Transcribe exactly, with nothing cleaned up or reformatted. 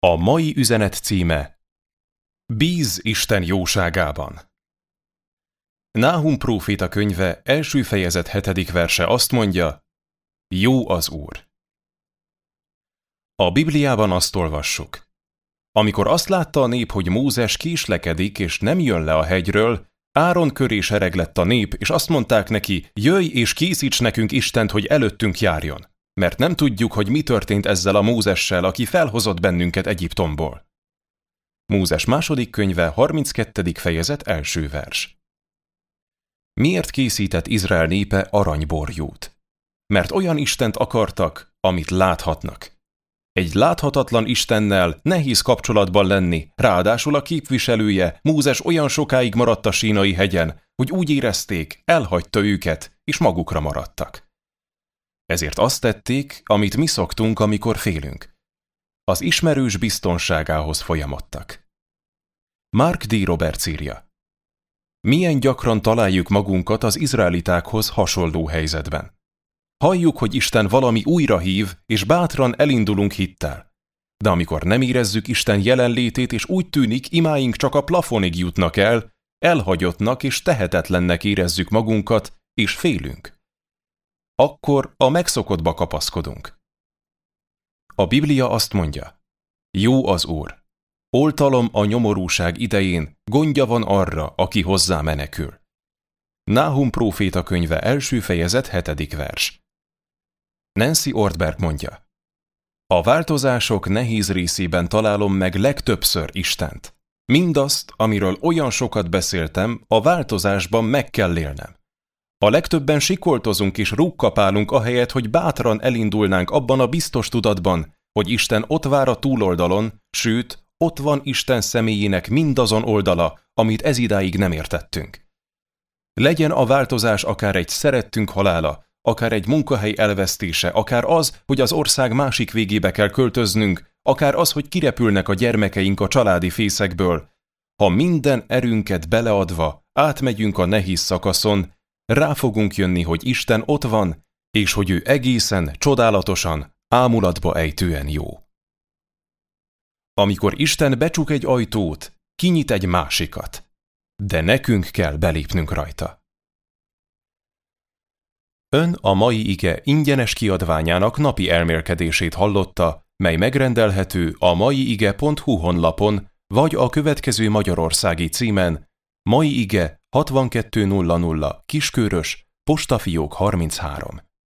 A mai üzenet címe: Bízz Isten jóságában. Náhum próféta könyve első fejezet hetedik verse azt mondja: Jó az Úr. A Bibliában azt olvassuk: amikor azt látta a nép, hogy Mózes késlekedik és nem jön le a hegyről, Áron köré sereg lett a nép, és azt mondták neki: jöjj és készíts nekünk Istent, hogy előttünk járjon, mert nem tudjuk, hogy mi történt ezzel a Mózessel, aki felhozott bennünket Egyiptomból. Mózes második könyve, harminckettedik fejezet, első vers. Miért készített Izrael népe aranyborjút? Mert olyan Istent akartak, amit láthatnak. Egy láthatatlan Istennel nehéz kapcsolatban lenni, ráadásul a képviselője, Mózes olyan sokáig maradt a Sínai hegyen, hogy úgy érezték, elhagyta őket, és magukra maradtak. Ezért azt tették, amit mi szoktunk, amikor félünk. Az ismerős biztonságához folyamodtak. Mark D. Roberts írja: milyen gyakran találjuk magunkat az izraelitákhoz hasonló helyzetben. Halljuk, hogy Isten valami újra hív, és bátran elindulunk hittel. De amikor nem érezzük Isten jelenlétét, és úgy tűnik, imáink csak a plafonig jutnak el, elhagyottnak és tehetetlennek érezzük magunkat, és félünk. Akkor a megszokottba kapaszkodunk. A Biblia azt mondja: jó az Úr. Oltalom a nyomorúság idején, gondja van arra, aki hozzá menekül. Náhum próféta könyve első fejezet hetedik vers. Nancy Ortberg mondja: a változások nehéz részében találom meg legtöbbször Istent. Mindazt, amiről olyan sokat beszéltem, a változásban meg kell élnem. A legtöbben sikoltozunk és rúgkapálunk ahelyett, hogy bátran elindulnánk abban a biztos tudatban, hogy Isten ott vár a túloldalon, sőt, ott van Isten személyének mindazon oldala, amit ezidáig nem értettünk. Legyen a változás akár egy szerettünk halála, akár egy munkahely elvesztése, akár az, hogy az ország másik végébe kell költöznünk, akár az, hogy kirepülnek a gyermekeink a családi fészekből. Ha minden erőnket beleadva átmegyünk a nehéz szakaszon, rá fogunk jönni, hogy Isten ott van, és hogy ő egészen, csodálatosan, ámulatba ejtően jó. Amikor Isten becsuk egy ajtót, kinyit egy másikat, de nekünk kell belépnünk rajta. Ön a mai ige ingyenes kiadványának napi elmélkedését hallotta, mely megrendelhető a maiige pont hu honlapon, vagy a következő magyarországi címen: Mai ige hatvankettő nulla nulla Kiskörös, postafiók harminchárom.